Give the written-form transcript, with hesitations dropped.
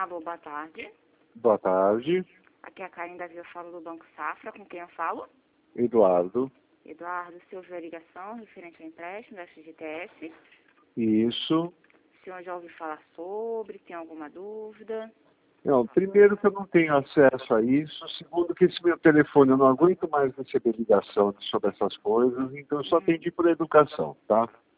Alô, boa tarde. Boa tarde, Aqui é a Karen da Via, falo do Banco Safra. Com quem eu falo? Eduardo. Eduardo, o senhor viu a ligação referente ao empréstimo da FGTS? Isso. O senhor já ouviu falar sobre? Tem alguma dúvida? Não, primeiro que eu não tenho acesso a isso, segundo que esse meu telefone eu não aguento mais receber ligação sobre essas coisas, então eu só atendi por educação, tá?